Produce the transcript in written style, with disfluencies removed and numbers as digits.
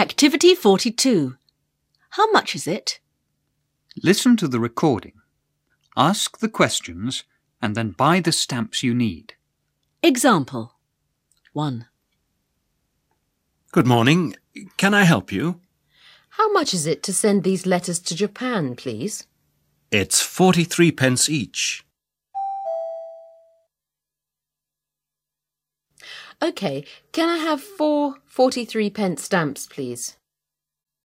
Activity 42. How much is it? Listen to the recording. Ask the questions and then buy the stamps you need. Example 1. Good morning. Can I help you? How much is it to send these letters to Japan, please? It's 43 pence each. OK, can I have 4 43-pence stamps, please?